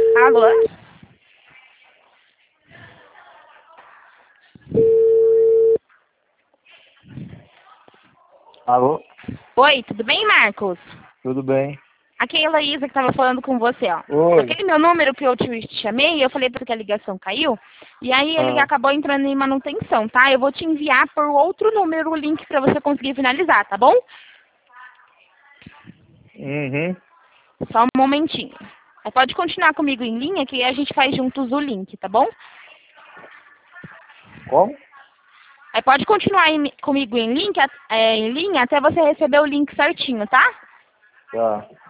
Alô? Alô? Oi, tudo bem, Marcos? Tudo bem? Aqui é a Heloísa que estava falando com você, ó. Oi. Aquele meu número que eu te chamei, eu falei para que a ligação caiu, e aí ele Ah, acabou entrando em manutenção, tá? Eu vou te enviar por outro número o link para você conseguir finalizar, tá bom? uhum. Só um momentinho. Aí pode continuar comigo em linha, que a gente faz juntos o link, tá bom? Como? Aí pode continuar comigo em linha até você receber o link certinho, tá? Tá.